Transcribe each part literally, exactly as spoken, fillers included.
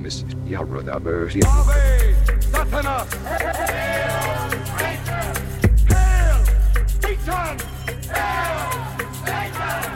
Missus Yarrodaberg. Ave Satanas! Hail Satan! Hail Satan! Hail Satan!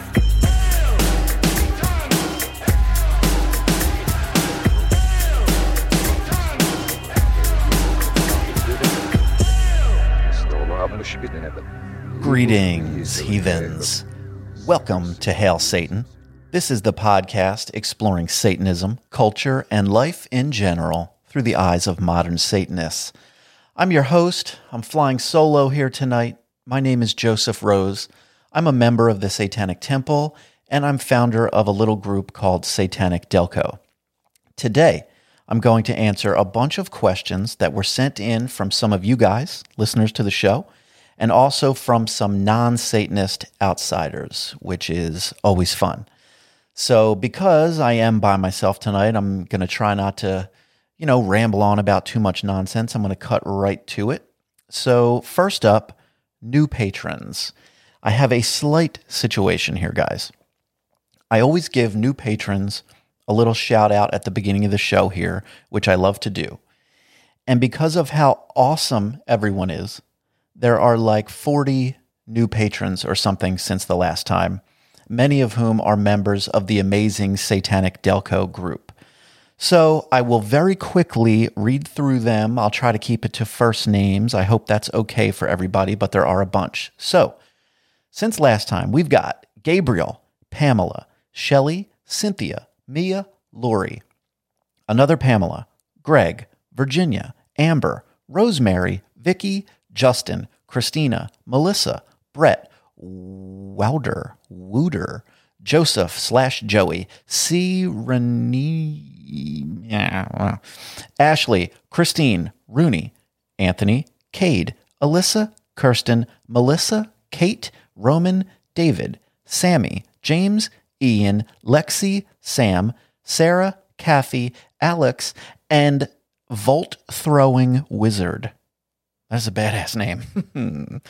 Greetings, heathens. Welcome to Hail Satan. This is the podcast exploring Satanism, culture, and life in general through the eyes of modern Satanists. I'm your host. I'm flying solo here tonight. My name is Joseph Rose. I'm a member of the Satanic Temple, and I'm founder of a little group called Satanic Delco. Today, I'm going to answer a bunch of questions that were sent in from some of you guys, listeners to the show, and also from some non-Satanist outsiders, which is always fun. So because I am by myself tonight, I'm going to try not to, you know, ramble on about too much nonsense. I'm going to cut right to it. So first up, new patrons. I have a slight situation here, guys. I always give new patrons a little shout out at the beginning of the show here, which I love to do. And because of how awesome everyone is, there are like forty new patrons or something since the last time, many of whom are members of the amazing Satanic Delco group. So I will very quickly read through them. I'll try to keep it to first names. I hope that's okay for everybody, but there are a bunch. So since last time, we've got Gabriel, Pamela, Shelley, Cynthia, Mia, Lori, another Pamela, Greg, Virginia, Amber, Rosemary, Vicky, Justin, Christina, Melissa, Brett, Wouter, Wooter, Joseph slash Joey, C. Renee, yeah, well, Ashley, Christine, Rooney, Anthony, Cade, Alyssa, Kirsten, Melissa, Kate, Roman, David, Sammy, James, Ian, Lexi, Sam, Sarah, Kathy, Alex, and Volt Throwing Wizard. That's a badass name.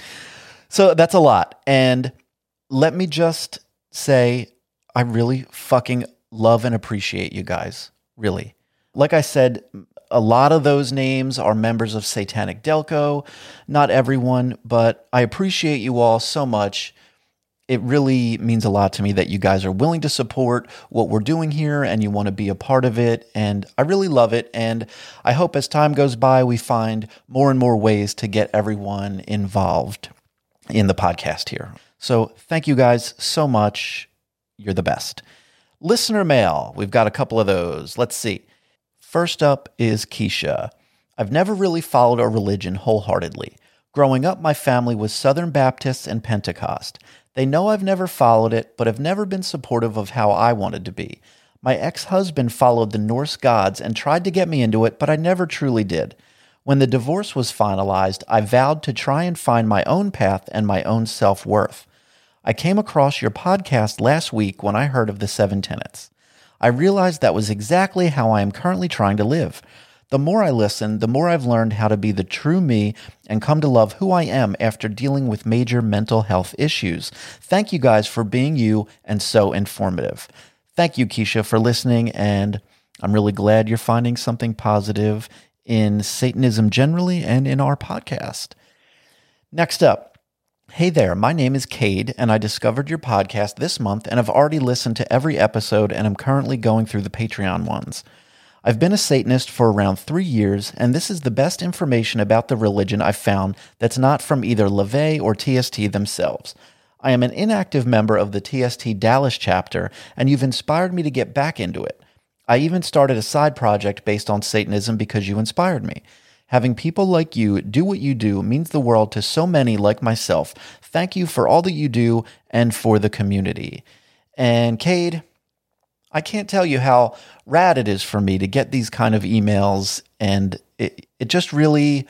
So that's a lot. And let me just say, I really fucking love and appreciate you guys. Really. Like I said, a lot of those names are members of Satanic Delco. Not everyone, but I appreciate you all so much. It really means a lot to me that you guys are willing to support what we're doing here and you want to be a part of it. And I really love it. And I hope as time goes by, we find more and more ways to get everyone involved in the podcast here. So thank you guys so much. You're the best. Listener mail. We've got a couple of those. Let's see. First up is Keisha. I've never really followed a religion wholeheartedly. Growing up, my family was Southern Baptists and Pentecost. They know I've never followed it, but have never been supportive of how I wanted to be. My ex-husband followed the Norse gods and tried to get me into it, but I never truly did. When the divorce was finalized, I vowed to try and find my own path and my own self-worth. I came across your podcast last week when I heard of the Seven Tenets. I realized that was exactly how I am currently trying to live. The more I listen, the more I've learned how to be the true me and come to love who I am after dealing with major mental health issues. Thank you guys for being you and so informative. Thank you, Keisha, for listening, and I'm really glad you're finding something positive in Satanism generally and in our podcast. Next up, hey there, my name is Cade, and I discovered your podcast this month and have already listened to every episode and am currently going through the Patreon ones. I've been a Satanist for around three years, and this is the best information about the religion I've found that's not from either LaVey or T S T themselves. I am an inactive member of the T S T Dallas chapter, and you've inspired me to get back into it. I even started a side project based on Satanism because you inspired me. Having people like you do what you do means the world to so many like myself. Thank you for all that you do and for the community. And Cade, I can't tell you how rad it is for me to get these kind of emails, and it, it just really,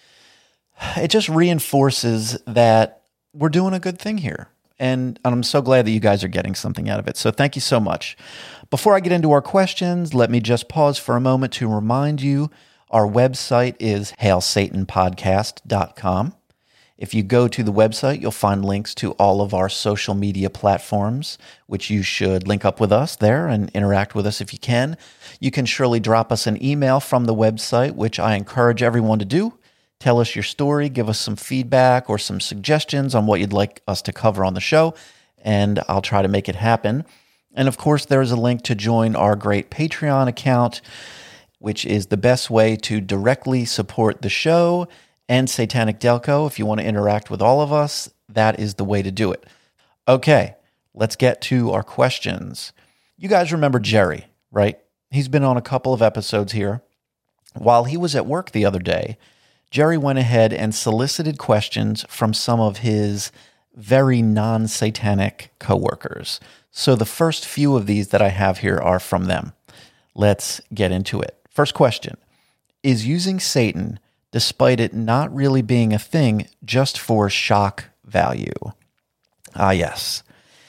it just reinforces that we're doing a good thing here. And I'm so glad that you guys are getting something out of it. So thank you so much. Before I get into our questions, let me just pause for a moment to remind you our website is hail satan podcast dot com. If you go to the website, you'll find links to all of our social media platforms, which you should link up with us there and interact with us if you can. You can surely drop us an email from the website, which I encourage everyone to do. Tell us your story, give us some feedback or some suggestions on what you'd like us to cover on the show, and I'll try to make it happen. And of course, there's a link to join our great Patreon account, which is the best way to directly support the show and Satanic Delco. If you want to interact with all of us, that is the way to do it. Okay, let's get to our questions. You guys remember Jerry, right? He's been on a couple of episodes here. While he was at work the other day, Jerry went ahead and solicited questions from some of his very non-satanic coworkers. So the first few of these that I have here are from them. Let's get into it. First question: is using Satan, despite it not really being a thing, just for shock value? Ah, yes.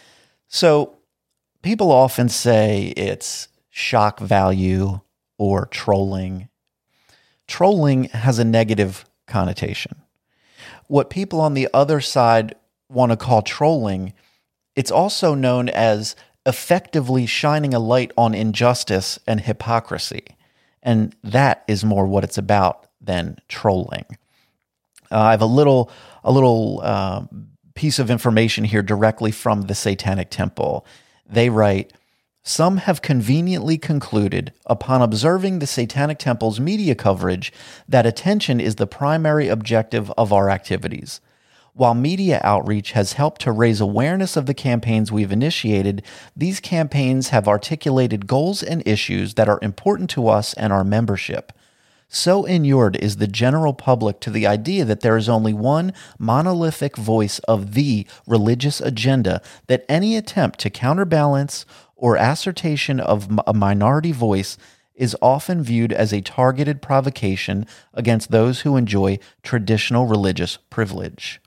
So people often say it's shock value or trolling. Trolling has a negative connotation. What people on the other side want to call trolling, it's also known as effectively shining a light on injustice and hypocrisy. And that is more what it's about than trolling. Uh, I have a little a little uh, piece of information here directly from the Satanic Temple. They write, "Some have conveniently concluded, upon observing the Satanic Temple's media coverage, that attention is the primary objective of our activities. While media outreach has helped to raise awareness of the campaigns we've initiated, these campaigns have articulated goals and issues that are important to us and our membership. So inured is the general public to the idea that there is only one monolithic voice of the religious agenda that any attempt to counterbalance or assertion of a minority voice is often viewed as a targeted provocation against those who enjoy traditional religious privilege."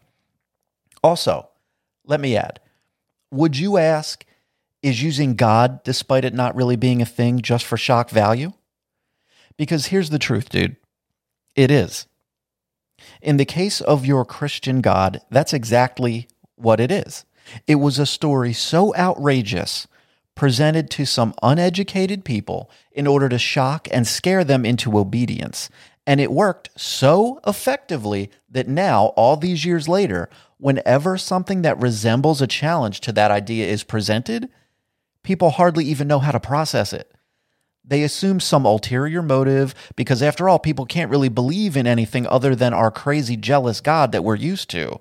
Also, let me add, would you ask, is using God, despite it not really being a thing, just for shock value? Because here's the truth, dude. It is. In the case of your Christian God, that's exactly what it is. It was a story so outrageous, presented to some uneducated people in order to shock and scare them into obedience. And it worked so effectively that now, all these years later, whenever something that resembles a challenge to that idea is presented, people hardly even know how to process it. They assume some ulterior motive because, after all, people can't really believe in anything other than our crazy, jealous God that we're used to.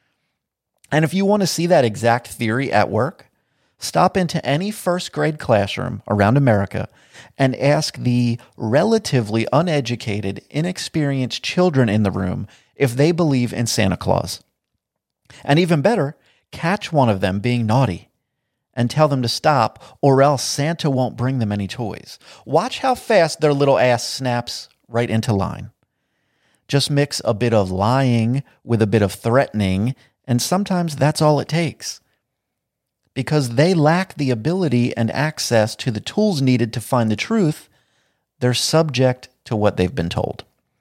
And if you want to see that exact theory at work, stop into any first grade classroom around America and ask the relatively uneducated, inexperienced children in the room if they believe in Santa Claus. And even better, catch one of them being naughty and tell them to stop, or else Santa won't bring them any toys. Watch how fast their little ass snaps right into line. Just mix a bit of lying with a bit of threatening, and sometimes that's all it takes. Because they lack the ability and access to the tools needed to find the truth, they're subject to what they've been told.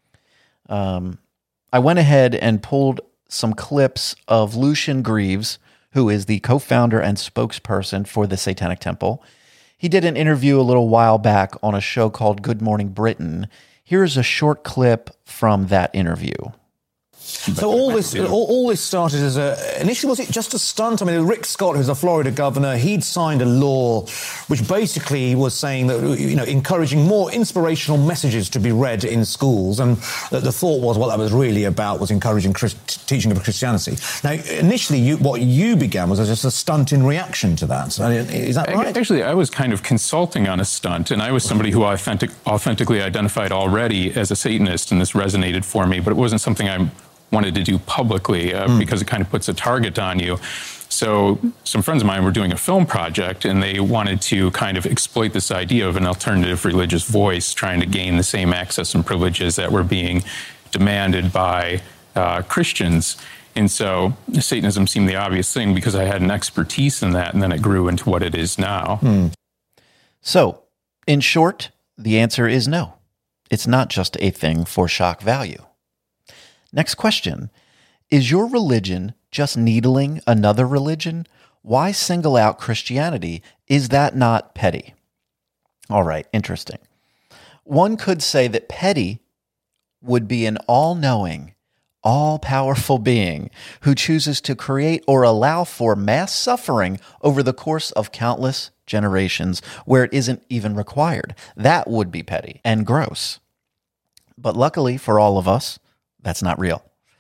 Um, I went ahead and pulled some clips of Lucien Greaves, who is the co-founder and spokesperson for the Satanic Temple. He did an interview a little while back on a show called Good Morning Britain. Here's a short clip from that interview. So all this, all, all this started as a, initially, was it just a stunt? I mean, Rick Scott, who's a Florida governor, he'd signed a law which basically was saying that, you know, encouraging more inspirational messages to be read in schools. And the, the thought was, what that was really about was encouraging Christ, teaching of Christianity. Now, initially, you, what you began was just a stunt in reaction to that. Is that right? Actually, I was kind of consulting on a stunt, and I was somebody who authentic, authentically identified already as a Satanist, and this resonated for me, but it wasn't something I wanted to do publicly uh, mm. because it kind of puts a target on you. So some friends of mine were doing a film project, and they wanted to kind of exploit this idea of an alternative religious voice trying to gain the same access and privileges that were being demanded by uh, Christians. And so Satanism seemed the obvious thing because I had an expertise in that, and then it grew into what it is now. Mm. So, in short, the answer is no. It's not just a thing for shock value. Next question. Is your religion just needling another religion? Why single out Christianity? Is that not petty? All right, interesting. One could say that petty would be an all-knowing, all-powerful being who chooses to create or allow for mass suffering over the course of countless generations where it isn't even required. That would be petty and gross. But luckily for all of us, that's not real.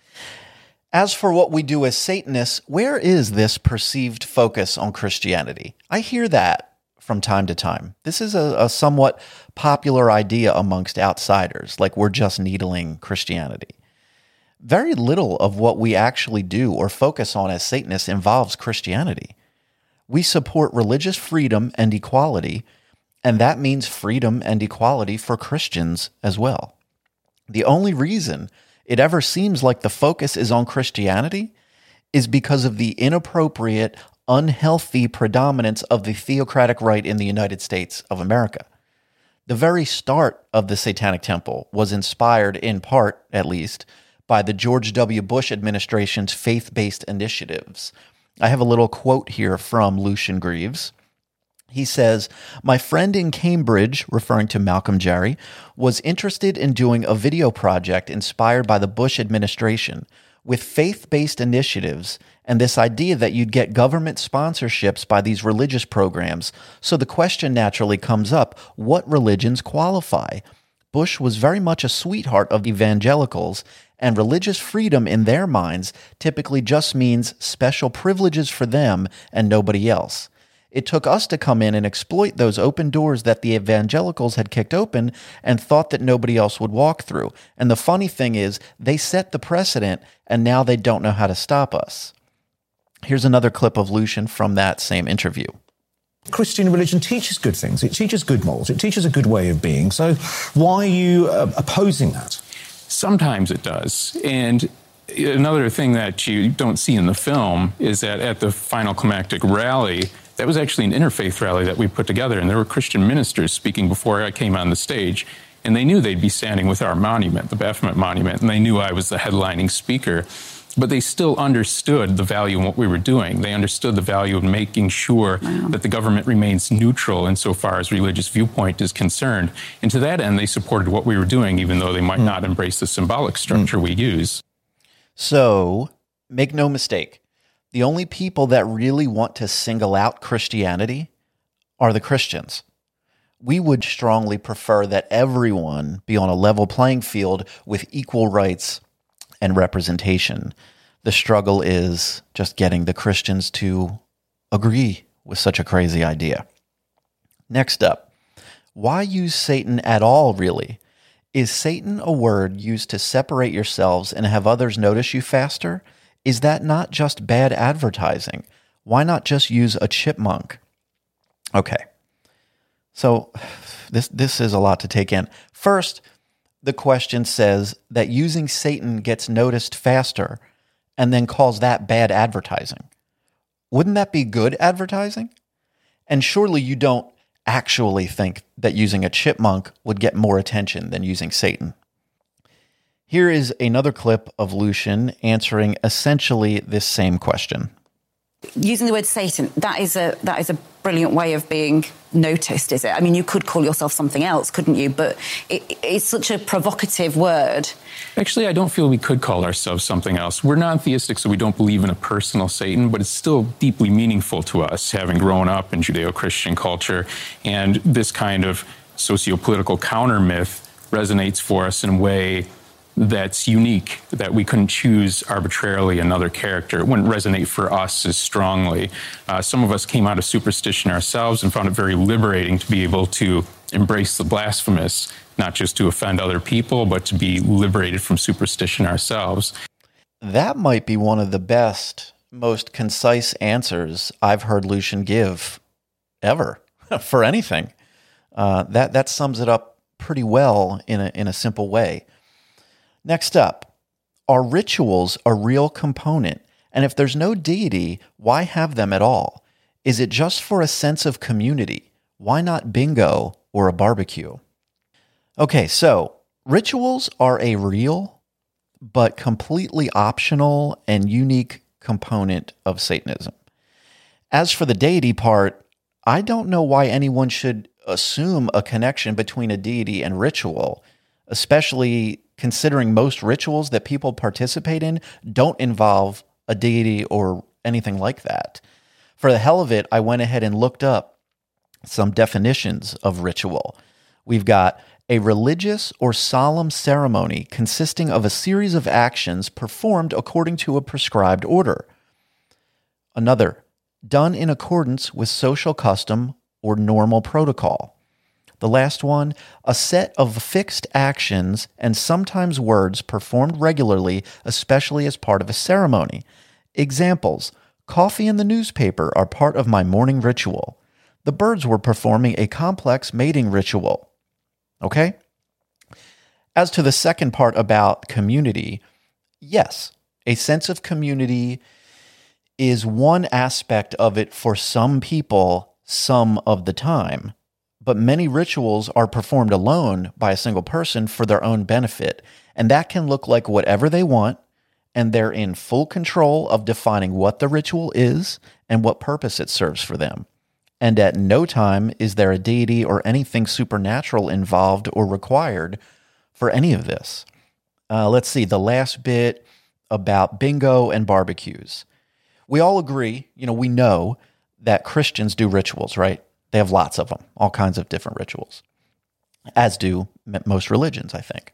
As for what we do as Satanists, where is this perceived focus on Christianity? I hear that from time to time. This is a, a somewhat popular idea amongst outsiders, like we're just needling Christianity. Very little of what we actually do or focus on as Satanists involves Christianity. We support religious freedom and equality, and that means freedom and equality for Christians as well. The only reason it ever seems like the focus is on Christianity is because of the inappropriate, unhealthy predominance of the theocratic right in the United States of America. The very start of the Satanic Temple was inspired, in part at least, by the George W. Bush administration's faith-based initiatives. I have a little quote here from Lucien Greaves. He says, "My friend in Cambridge," referring to Malcolm Jarry, "was interested in doing a video project inspired by the Bush administration with faith-based initiatives and this idea that you'd get government sponsorships by these religious programs. So the question naturally comes up, what religions qualify? Bush was very much a sweetheart of evangelicals, and religious freedom in their minds typically just means special privileges for them and nobody else. It took us to come in and exploit those open doors that the evangelicals had kicked open and thought that nobody else would walk through. And the funny thing is, they set the precedent, and now they don't know how to stop us." Here's another clip of Lucien from that same interview. Christian religion teaches good things. It teaches good morals. It teaches a good way of being. So why are you uh, opposing that? Sometimes it does. And another thing that you don't see in the film is that at the final climactic rally, that was actually an interfaith rally that we put together, and there were Christian ministers speaking before I came on the stage, and they knew they'd be standing with our monument, the Baphomet Monument, and they knew I was the headlining speaker. But they still understood the value in what we were doing. They understood the value of making sure wow. that the government remains neutral insofar as religious viewpoint is concerned. And to that end, they supported what we were doing, even though they might mm. not embrace the symbolic structure mm. we use. So, make no mistake, the only people that really want to single out Christianity are the Christians. We would strongly prefer that everyone be on a level playing field with equal rights and representation. The struggle is just getting the Christians to agree with such a crazy idea. Next up, why use Satan at all, really? Is Satan a word used to separate yourselves and have others notice you faster? Is that not just bad advertising? Why not just use a chipmunk? Okay, so this this is a lot to take in. First, the question says that using Satan gets noticed faster and then calls that bad advertising. Wouldn't that be good advertising? And surely you don't actually think that using a chipmunk would get more attention than using Satan. Here is another clip of Lucien answering essentially this same question. Using the word Satan, that is a that is a brilliant way of being noticed, is it? I mean, you could call yourself something else, couldn't you? But it, it's such a provocative word. Actually, I don't feel we could call ourselves something else. We're non-theistic, so we don't believe in a personal Satan, but it's still deeply meaningful to us, having grown up in Judeo-Christian culture. And this kind of socio-political counter-myth resonates for us in a way that's unique, that we couldn't choose arbitrarily another character. It wouldn't resonate for us as strongly. Uh, some of us came out of superstition ourselves and found it very liberating to be able to embrace the blasphemous, not just to offend other people, but to be liberated from superstition ourselves. That might be one of the best, most concise answers I've heard Lucien give ever for anything. Uh, that, that sums it up pretty well in a, in a simple way. Next up, are rituals a real component? And if there's no deity, why have them at all? Is it just for a sense of community? Why not bingo or a barbecue? Okay, so rituals are a real but completely optional and unique component of Satanism. As for the deity part, I don't know why anyone should assume a connection between a deity and ritual, especially considering most rituals that people participate in don't involve a deity or anything like that. For the hell of it, I went ahead and looked up some definitions of ritual. We've got a religious or solemn ceremony consisting of a series of actions performed according to a prescribed order. Another, done in accordance with social custom or normal protocol. The last one, a set of fixed actions and sometimes words performed regularly, especially as part of a ceremony. Examples, coffee and the newspaper are part of my morning ritual. The birds were performing a complex mating ritual. Okay? As to the second part about community, yes, a sense of community is one aspect of it for some people some of the time. But many rituals are performed alone by a single person for their own benefit, and that can look like whatever they want, and they're in full control of defining what the ritual is and what purpose it serves for them. And at no time is there a deity or anything supernatural involved or required for any of this. Uh, let's see, the last bit about bingo and barbecues. We all agree, you know, we know that Christians do rituals, right? They have lots of them, all kinds of different rituals, as do most religions, I think.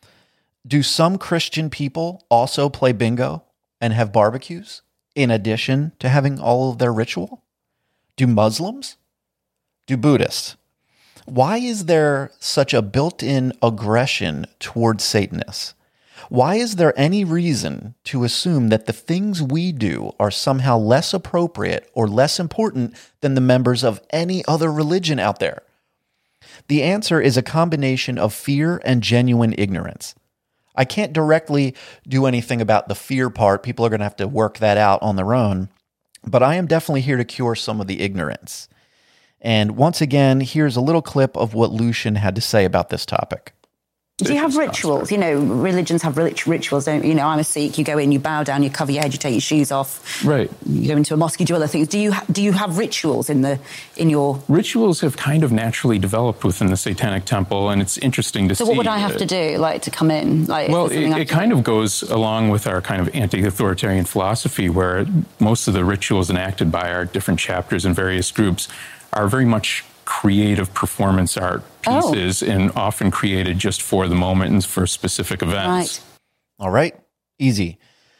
Do some Christian people also play bingo and have barbecues in addition to having all of their ritual? Do Muslims? Do Buddhists? Why is there such a built-in aggression towards Satanists? Why is there any reason to assume that the things we do are somehow less appropriate or less important than the members of any other religion out there? The answer is a combination of fear and genuine ignorance. I can't directly do anything about the fear part. People are going to have to work that out on their own. But I am definitely here to cure some of the ignorance. And once again, here's a little clip of what Lucian had to say about this topic. Do you have rituals? You know, religions have rit- rituals, don't you? know, I'm a Sikh, you go in, you bow down, you cover your head, you take your shoes off. Right. You go into a mosque, you do other things. Do you ha- do you have rituals in the in your... Rituals have kind of naturally developed within the Satanic Temple, and it's interesting to so see. So what would I have to do, like, to come in? Like, well, it, it kind of goes along with our kind of anti-authoritarian philosophy, where most of the rituals enacted by our different chapters and various groups are very much creative performance art pieces, oh. and often created just for the moment and for specific events. Right. All right. Easy.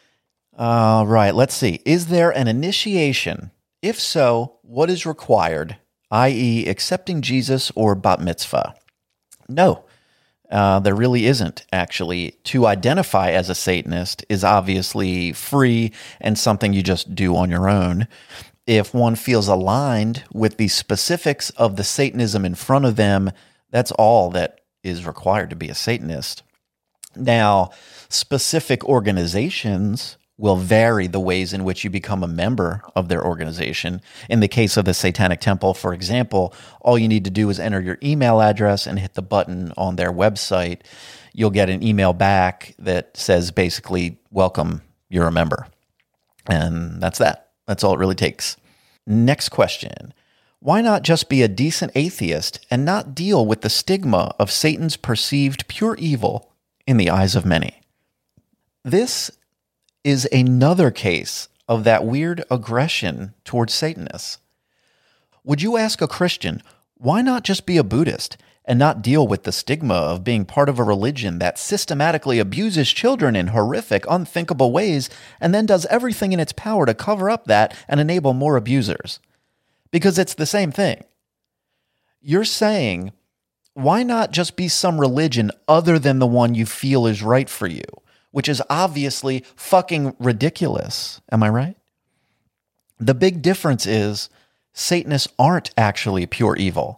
All right. Let's see. Is there an initiation? If so, what is required, that is accepting Jesus or bat mitzvah? No, uh, there really isn't, actually. To identify as a Satanist is obviously free and something you just do on your own. If one feels aligned with the specifics of the Satanism in front of them, that's all that is required to be a Satanist. Now, specific organizations will vary the ways in which you become a member of their organization. In the case of the Satanic Temple, for example, all you need to do is enter your email address and hit the button on their website. You'll get an email back that says basically, welcome, you're a member. And that's that. That's all it really takes. Next question. Why not just be a decent atheist and not deal with the stigma of Satan's perceived pure evil in the eyes of many? This is another case of that weird aggression towards Satanists. Would you ask a Christian, why not just be a Buddhist and not deal with the stigma of being part of a religion that systematically abuses children in horrific, unthinkable ways and then does everything in its power to cover up that and enable more abusers? Because it's the same thing. You're saying, why not just be some religion other than the one you feel is right for you, which is obviously fucking ridiculous. Am I right? The big difference is Satanists aren't actually pure evil.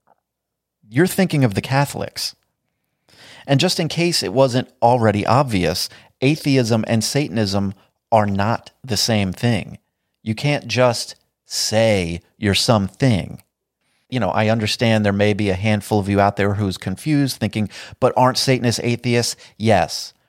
You're thinking of the Catholics. And just in case it wasn't already obvious, atheism and Satanism are not the same thing. You can't just say you're something. You know, I understand there may be a handful of you out there who's confused, thinking, but aren't Satanists atheists? Yes.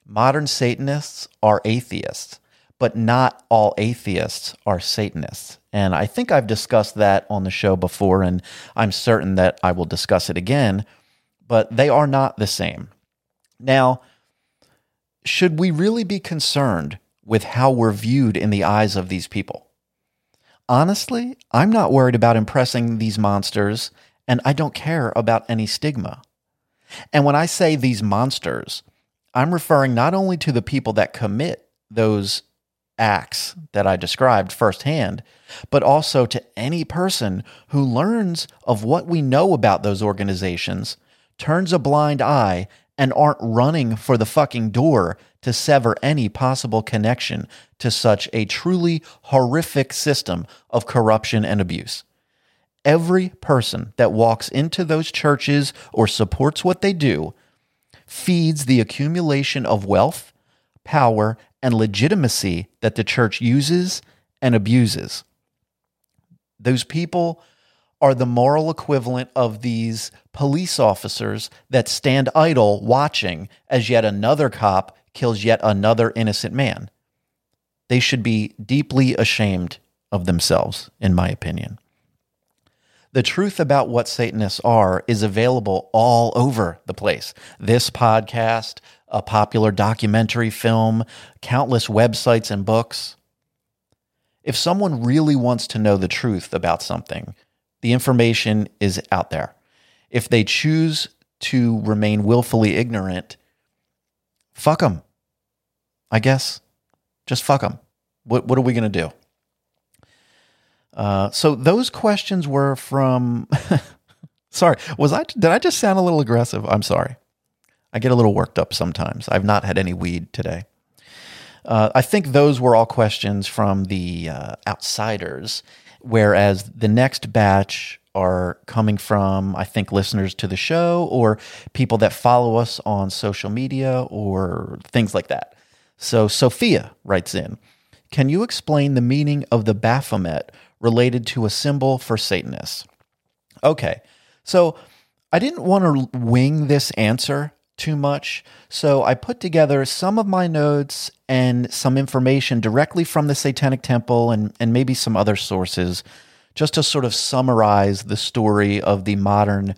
Modern Satanists are atheists, but not all atheists are Satanists. And I think I've discussed that on the show before, and I'm certain that I will discuss it again, but they are not the same. Now, should we really be concerned with how we're viewed in the eyes of these people? Honestly, I'm not worried about impressing these monsters, and I don't care about any stigma. And when I say these monsters, I'm referring not only to the people that commit those acts that I described firsthand, but also to any person who learns of what we know about those organizations, turns a blind eye, and aren't running for the fucking door to sever any possible connection to such a truly horrific system of corruption and abuse. Every person that walks into those churches or supports what they do feeds the accumulation of wealth, power, and legitimacy that the church uses and abuses. Those people are the moral equivalent of these police officers that stand idle watching as yet another cop kills yet another innocent man. They should be deeply ashamed of themselves, in my opinion. The truth about what Satanists are is available all over the place. This podcast, a popular documentary film, countless websites and books. If someone really wants to know the truth about something, the information is out there. If they choose to remain willfully ignorant, fuck them. I guess. Just fuck them. What, what are we going to do? Uh, so those questions were from, sorry, was I, did I just sound a little aggressive? I'm sorry. I get a little worked up sometimes. I've not had any weed today. Uh, I think those were all questions from the uh, outsiders, whereas the next batch are coming from, I think, listeners to the show or people that follow us on social media or things like that. So Sophia writes in, can you explain the meaning of the Baphomet related to a symbol for Satanists? Okay, so I didn't want to wing this answer too much, so I put together some of my notes and some information directly from the Satanic Temple and, and maybe some other sources just to sort of summarize the story of the modern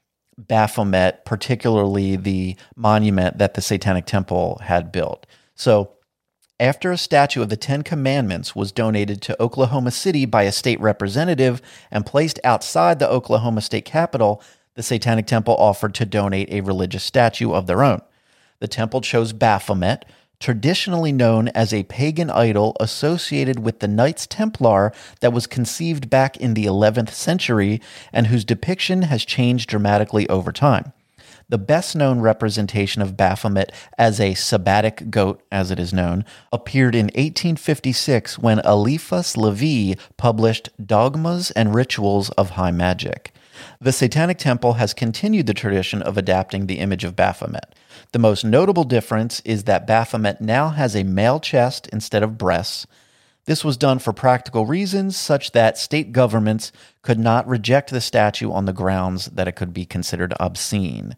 Baphomet, particularly the monument that the Satanic Temple had built. So after a statue of the Ten Commandments was donated to Oklahoma City by a state representative and placed outside the Oklahoma State Capitol, the Satanic Temple offered to donate a religious statue of their own. The temple chose Baphomet, traditionally known as a pagan idol associated with the Knights Templar that was conceived back in the eleventh century and whose depiction has changed dramatically over time. The best-known representation of Baphomet as a sabbatic goat, as it is known, appeared in eighteen fifty-six when Eliphas Levi published Dogmas and Rituals of High Magic. The Satanic Temple has continued the tradition of adapting the image of Baphomet. The most notable difference is that Baphomet now has a male chest instead of breasts. This was done for practical reasons, such that state governments could not reject the statue on the grounds that it could be considered obscene.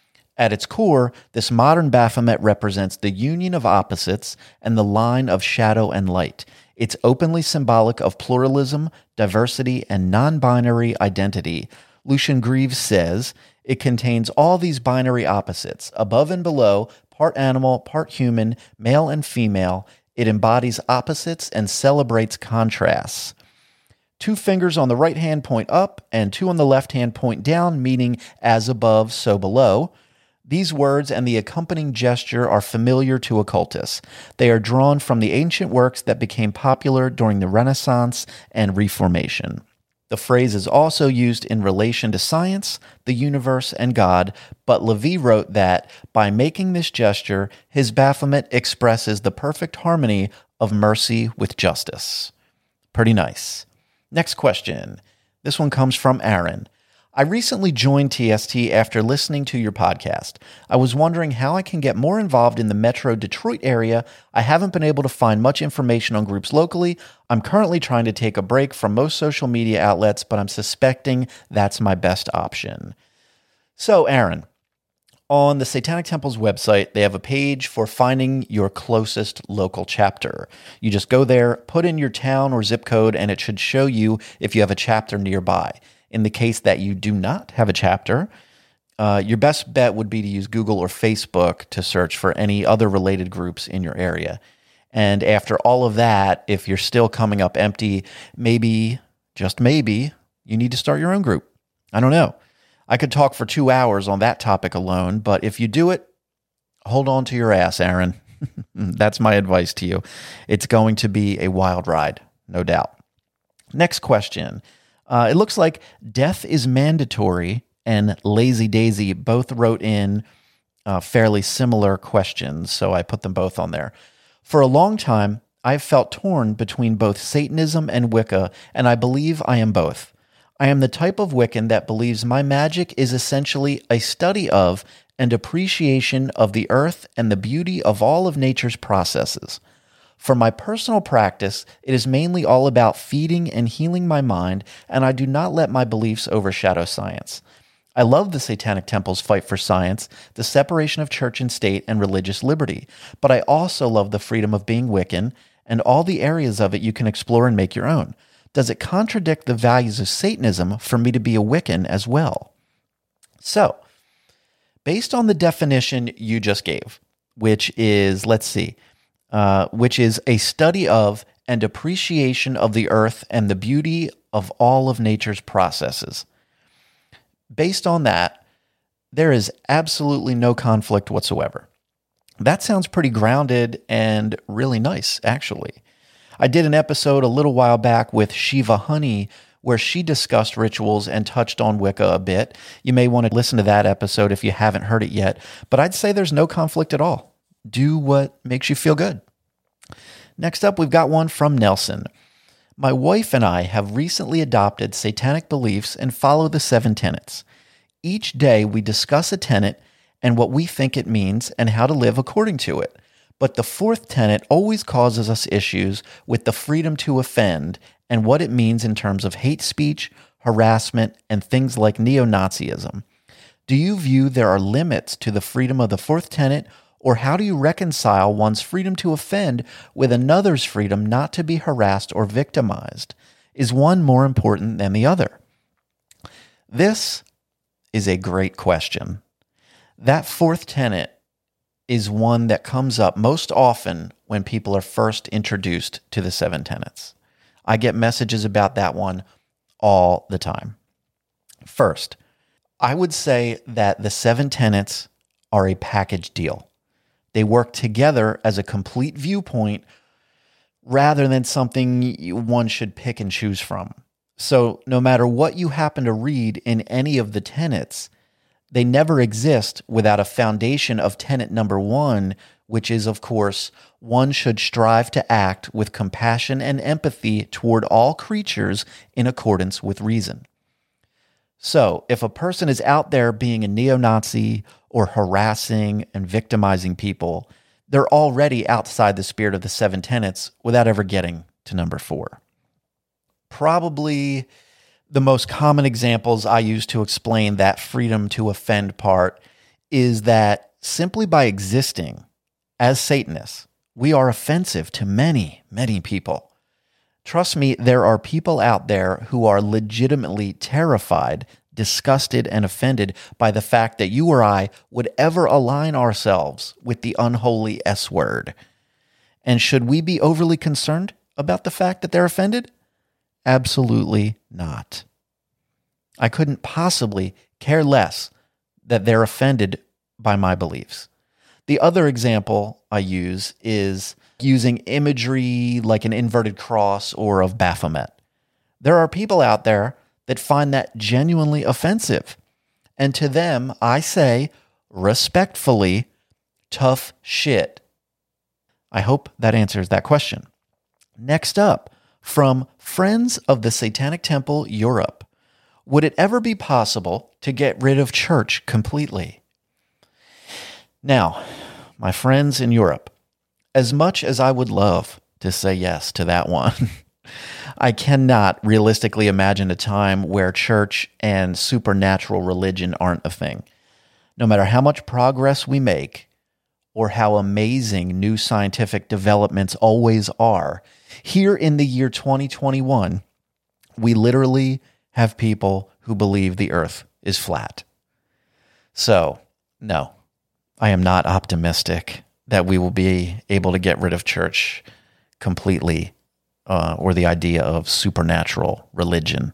At its core, this modern Baphomet represents the union of opposites and the line of shadow and light. It's openly symbolic of pluralism, diversity, and non-binary identity. Lucian Greaves says, it contains all these binary opposites, above and below, part animal, part human, male and female. It embodies opposites and celebrates contrasts. Two fingers on the right hand point up and two on the left hand point down, meaning as above, so below. These words and the accompanying gesture are familiar to occultists. They are drawn from the ancient works that became popular during the Renaissance and Reformation. The phrase is also used in relation to science, the universe, and God, but Levi wrote that, by making this gesture, his Baphomet expresses the perfect harmony of mercy with justice. Pretty nice. Next question. This one comes from Aaron. I recently joined T S T after listening to your podcast. I was wondering how I can get more involved in the Metro Detroit area. I haven't been able to find much information on groups locally. I'm currently trying to take a break from most social media outlets, but I'm suspecting that's my best option. So, Aaron, On the Satanic Temple's website, they have a page for finding your closest local chapter. You just go there, put in your town or zip code, and it should show you if you have a chapter nearby. In the case that you do not have a chapter, uh, your best bet would be to use Google or Facebook to search for any other related groups in your area. And after all of that, if you're still coming up empty, maybe, just maybe, you need to start your own group. I don't know. I could talk for two hours on that topic alone, but if you do it, hold on to your ass, Aaron. That's my advice to you. It's going to be a wild ride, no doubt. Next question. Uh, it looks like Death is Mandatory and Lazy Daisy both wrote in uh, fairly similar questions, so I put them both on there. For a long time, I've felt torn between both Satanism and Wicca, and I believe I am both. I am the type of Wiccan that believes my magic is essentially a study of and appreciation of the earth and the beauty of all of nature's processes. For my personal practice, it is mainly all about feeding and healing my mind, and I do not let my beliefs overshadow science. I love the Satanic Temple's fight for science, the separation of church and state, and religious liberty, but I also love the freedom of being Wiccan and all the areas of it you can explore and make your own. Does it contradict the values of Satanism for me to be a Wiccan as well? So, based on the definition you just gave, which is, let's see, uh, which is a study of and appreciation of the earth and the beauty of all of nature's processes. Based on that, there is absolutely no conflict whatsoever. That sounds pretty grounded and really nice, actually. I did an episode a little while back with Shiva Honey where she discussed rituals and touched on Wicca a bit. You may want to listen to that episode if you haven't heard it yet, but I'd say there's no conflict at all. Do what makes you feel good. Next up, we've got one from Nelson. My wife and I have recently adopted satanic beliefs and follow the seven tenets. Each day we discuss a tenet and what we think it means and how to live according to it. But the fourth tenet always causes us issues with the freedom to offend and what it means in terms of hate speech, harassment, and things like neo-Nazism. Do you view there are limits to the freedom of the fourth tenet, or how do you reconcile one's freedom to offend with another's freedom not to be harassed or victimized? Is one more important than the other? This is a great question. That fourth tenet is one that comes up most often when people are first introduced to the seven tenets. I get messages about that one all the time. First, I would say that the seven tenets are a package deal. They work together as a complete viewpoint rather than something one should pick and choose from. So no matter what you happen to read in any of the tenets, they never exist without a foundation of tenet number one, which is, of course, one should strive to act with compassion and empathy toward all creatures in accordance with reason. So, if a person is out there being a neo-Nazi or harassing and victimizing people, they're already outside the spirit of the seven tenets without ever getting to number four. Probably the most common examples I use to explain that freedom to offend part is that simply by existing as Satanists, we are offensive to many, many people. Trust me, there are people out there who are legitimately terrified, disgusted, and offended by the fact that you or I would ever align ourselves with the unholy S word. And should we be overly concerned about the fact that they're offended? Absolutely not. I couldn't possibly care less that they're offended by my beliefs. The other example I use is using imagery like an inverted cross or of Baphomet. There are people out there that find that genuinely offensive. And to them, I say, respectfully, tough shit. I hope that answers that question. Next up, from Friends of the Satanic Temple Europe. Would it ever be possible to get rid of church completely? Now, my friends in Europe, as much as I would love to say yes to that one, I cannot realistically imagine a time where church and supernatural religion aren't a thing. no matter how much progress we make or how amazing new scientific developments always are, here in the year twenty twenty-one, we literally have people who believe the earth is flat. So, no, I am not optimistic that we will be able to get rid of church completely, uh, or the idea of supernatural religion.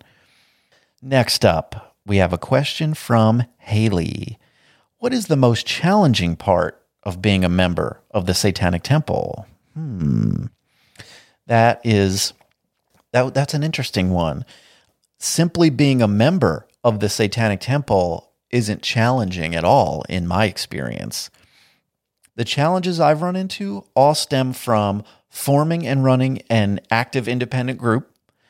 Next up, we have a question from Haley. What is the most challenging part of being a member of the Satanic Temple? Hmm. That is, that, that's an interesting one. Simply being a member of the Satanic Temple isn't challenging at all in my experience. The challenges I've run into all stem from forming and running an active independent group,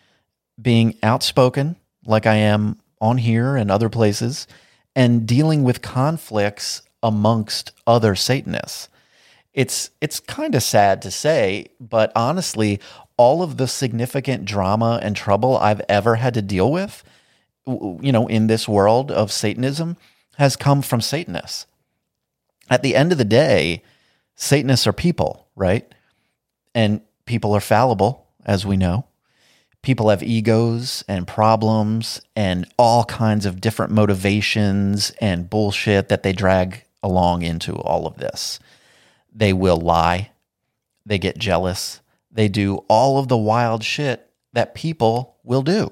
being outspoken like I am on here and other places, and dealing with conflicts amongst other Satanists. It's it's kind of sad to say, but honestly, all of the significant drama and trouble I've ever had to deal with, you know, in this world of Satanism has come from Satanists. At the end of the day, Satanists are people, right? And people are fallible, as we know. People have egos and problems and all kinds of different motivations and bullshit that they drag along into all of this. They will lie. They get jealous. They do all of the wild shit that people will do.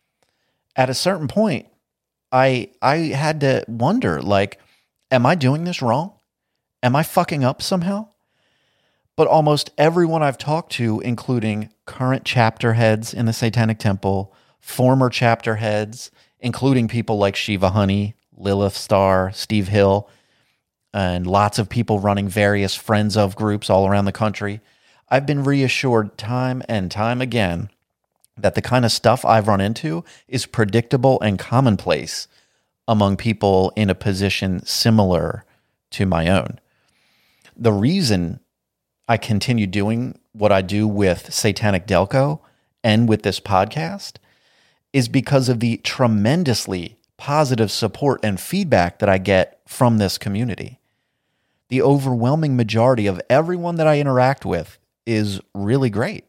At a certain point, I I had to wonder, like, am I doing this wrong? Am I fucking up somehow? But almost everyone I've talked to, including current chapter heads in the Satanic Temple, former chapter heads, including people like Shiva Honey, Lilith Star, Steve Hill, and lots of people running various friends of groups all around the country, I've been reassured time and time again that the kind of stuff I've run into is predictable and commonplace among people in a position similar to my own. The reason I continue doing what I do with Satanic Delco and with this podcast is because of the tremendously positive support and feedback that I get from this community. The overwhelming majority of everyone that I interact with is really great.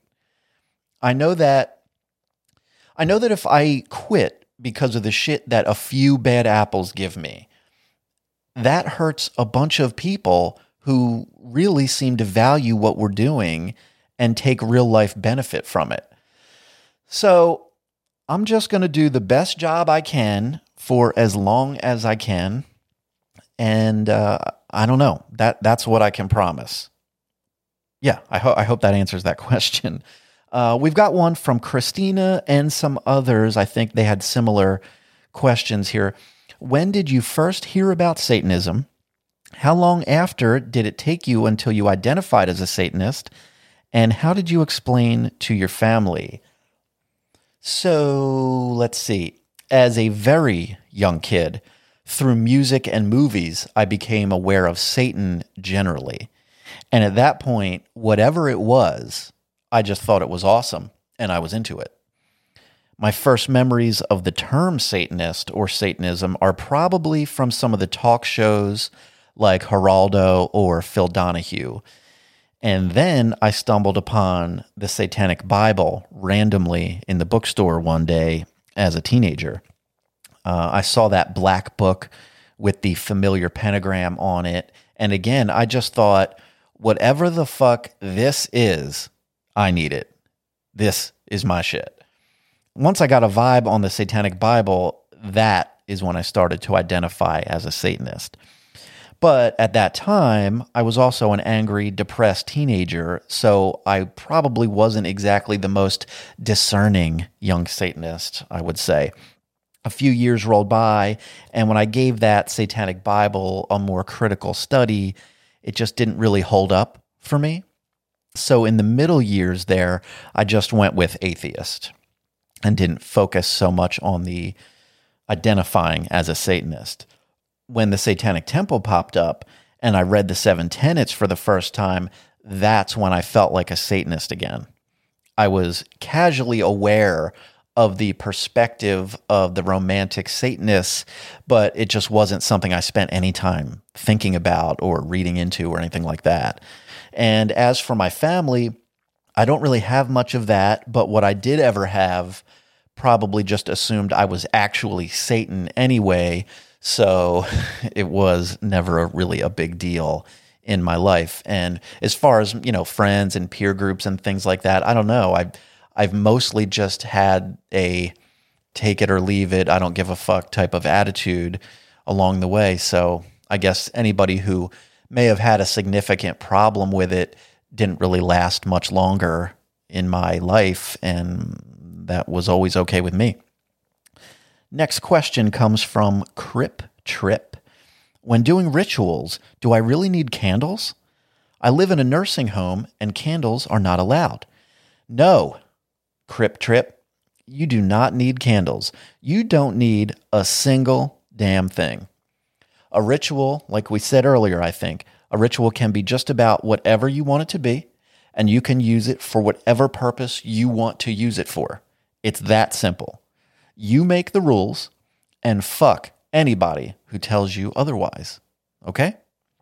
I know that I know that if I quit because of the shit that a few bad apples give me, that hurts a bunch of people who really seem to value what we're doing and take real life benefit from it. So I'm just going to do the best job I can for as long as I can. And uh, I don't know. That that's what I can promise. Yeah, I, ho- I hope that answers that question. Uh, we've got one from Christina and some others. I think they had similar questions here. When did you first hear about Satanism? How long after did it take you until you identified as a Satanist? And how did you explain to your family? So let's see. As a very young kid, through music and movies, I became aware of Satan generally. And at that point, whatever it was, I just thought it was awesome, and I was into it. My first memories of the term Satanist or Satanism are probably from some of the talk shows like Geraldo or Phil Donahue. And then I stumbled upon the Satanic Bible randomly in the bookstore one day as a teenager. Uh, I saw that black book with the familiar pentagram on it. And again, I just thought, whatever the fuck this is, I need it. This is my shit. Once I got a vibe on the Satanic Bible, that is when I started to identify as a Satanist. But at that time, I was also an angry, depressed teenager, so I probably wasn't exactly the most discerning young Satanist, I would say. A few years rolled by, and when I gave that Satanic Bible a more critical study, it just didn't really hold up for me. So in the middle years there, I just went with atheist and didn't focus so much on the identifying as a Satanist. When the Satanic Temple popped up and I read the Seven Tenets for the first time, that's when I felt like a Satanist again. I was casually aware of the perspective of the romantic Satanists, but it just wasn't something I spent any time thinking about or reading into or anything like that. And as for my family, I don't really have much of that, but what I did ever have probably just assumed I was actually Satan anyway, so it was never really a big deal in my life. And as far as, you know, friends and peer groups and things like that, I don't know. I've, I've mostly just had a take it or leave it, I don't give a fuck type of attitude along the way. So I guess anybody who may have had a significant problem with it didn't really last much longer in my life, and that was always okay with me. Next question comes from Crip Trip. When doing rituals, do I really need candles? I live in a nursing home and candles are not allowed. No, Crip Trip, you do not need candles. You don't need a single damn thing. A ritual, like we said earlier, I think, a ritual can be just about whatever you want it to be, and you can use it for whatever purpose you want to use it for. It's that simple. You make the rules, and fuck anybody who tells you otherwise. Okay?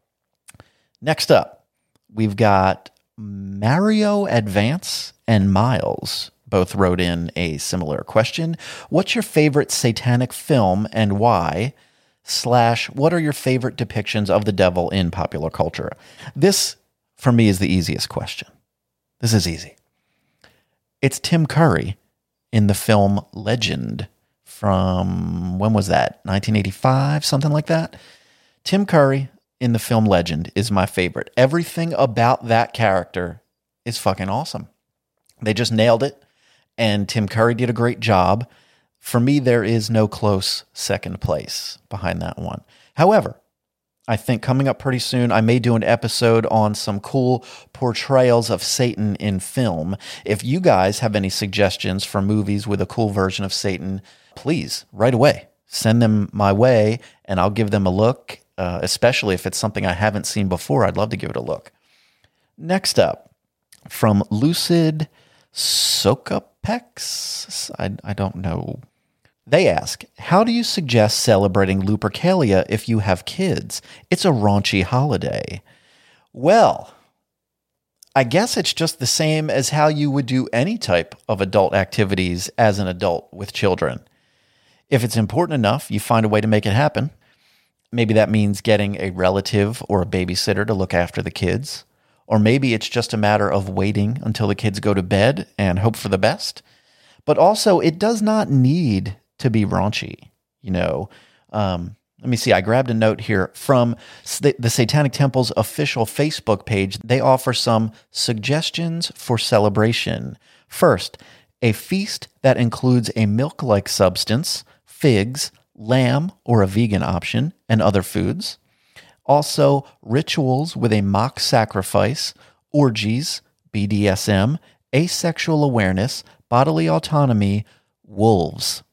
Next up, we've got Mario Advance and Miles. Both wrote in a similar question. What's your favorite satanic film and why? Slash, what are your favorite depictions of the devil in popular culture? This, for me, is the easiest question. This is easy. It's Tim Curry in the film Legend from, when was that? nineteen eighty-five, something like that? Tim Curry in the film Legend is my favorite. Everything about that character is fucking awesome. They just nailed it, and Tim Curry did a great job. For me, there is no close second place behind that one. However, I think coming up pretty soon, I may do an episode on some cool portrayals of Satan in film. If you guys have any suggestions for movies with a cool version of Satan, please, right away, send them my way, and I'll give them a look, uh, especially if it's something I haven't seen before. I'd love to give it a look. Next up, from Lucid Socapex, I, I don't know. They ask, how do you suggest celebrating Lupercalia if you have kids? It's a raunchy holiday. Well, I guess it's just the same as how you would do any type of adult activities as an adult with children. If it's important enough, you find a way to make it happen. Maybe that means getting a relative or a babysitter to look after the kids. Or maybe it's just a matter of waiting until the kids go to bed and hope for the best. But also, it does not need to be raunchy, you know. Um, let me see. I grabbed a note here from the Satanic Temple's official Facebook page. They offer some suggestions for celebration. First, a feast that includes a milk-like substance, figs, lamb, or a vegan option, and other foods. Also, rituals with a mock sacrifice, orgies, B D S M, asexual awareness, bodily autonomy, wolves.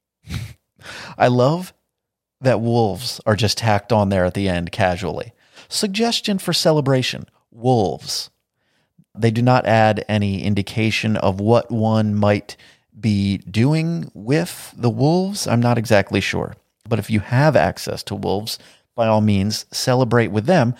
I love that wolves are just tacked on there at the end casually. Suggestion for celebration, wolves. They do not add any indication of what one might be doing with the wolves. I'm not exactly sure. But if you have access to wolves, by all means, celebrate with them.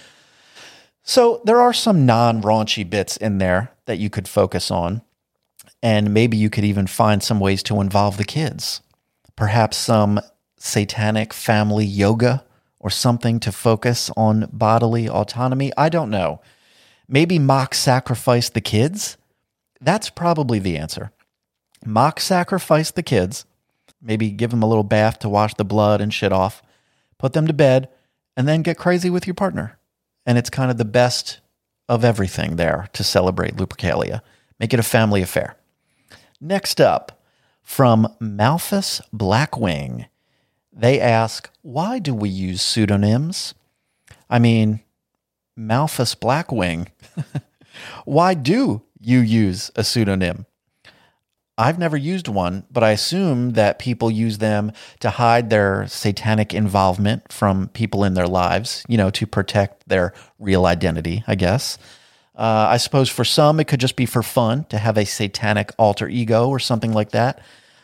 So there are some non-raunchy bits in there that you could focus on. And maybe you could even find some ways to involve the kids. Perhaps some satanic family yoga or something to focus on bodily autonomy. I don't know. Maybe mock sacrifice the kids? That's probably the answer. Mock sacrifice the kids. Maybe give them a little bath to wash the blood and shit off. Put them to bed and then get crazy with your partner. And it's kind of the best of everything there to celebrate Lupercalia. Make it a family affair. Next up, from Malthus Blackwing, they ask, why do we use pseudonyms? I mean, Malthus Blackwing, why do you use a pseudonym? I've never used one, but I assume that people use them to hide their satanic involvement from people in their lives, you know, to protect their real identity, I guess. Uh, I suppose for some, it could just be for fun to have a satanic alter ego or something like that.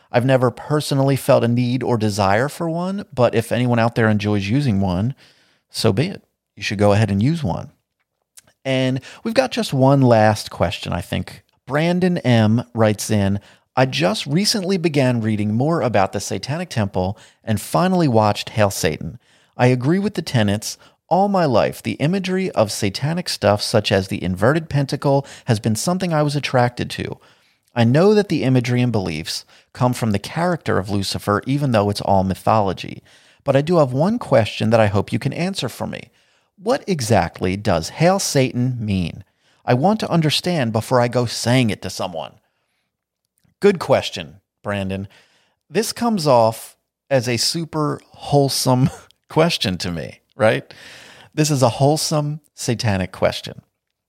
I've never personally felt a need or desire for one, but if anyone out there enjoys using one, so be it. You should go ahead and use one. And we've got just one last question, I think. Brandon M. writes in, I just recently began reading more about the Satanic Temple and finally watched Hail Satan. I agree with the tenets. All my life, the imagery of satanic stuff such as the inverted pentacle has been something I was attracted to. I know that the imagery and beliefs come from the character of Lucifer, even though it's all mythology. But I do have one question that I hope you can answer for me. What exactly does Hail Satan mean? I want to understand before I go saying it to someone. Good question, Brandon. This comes off as a super wholesome question to me, right? This is a wholesome satanic question.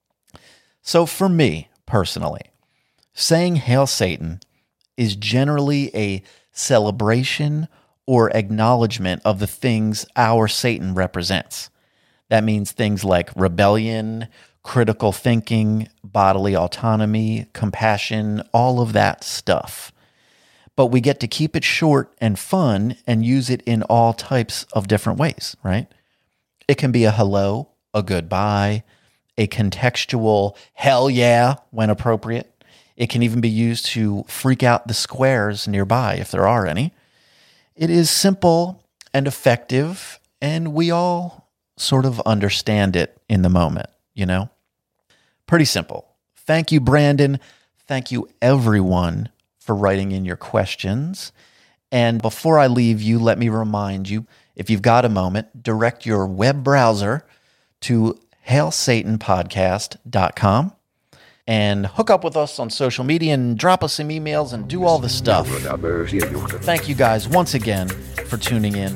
So for me, personally, saying Hail Satan is generally a celebration or acknowledgement of the things our Satan represents. That means things like rebellion, critical thinking, bodily autonomy, compassion, all of that stuff. But we get to keep it short and fun and use it in all types of different ways, right? It can be a hello, a goodbye, a contextual hell yeah when appropriate. It can even be used to freak out the squares nearby if there are any. It is simple and effective, and we all sort of understand it in the moment, you know? Pretty simple. Thank you, Brandon. Thank you, everyone, for writing in your questions. And before I leave you, let me remind you, if you've got a moment, direct your web browser to hail satan podcast dot com and hook up with us on social media and drop us some emails and do all the stuff. Thank you guys once again for tuning in.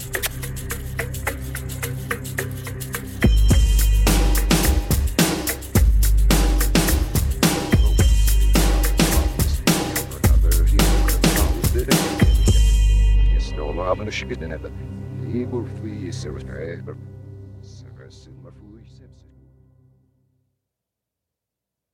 Men skydden heter. I går fri service med. Service med fri.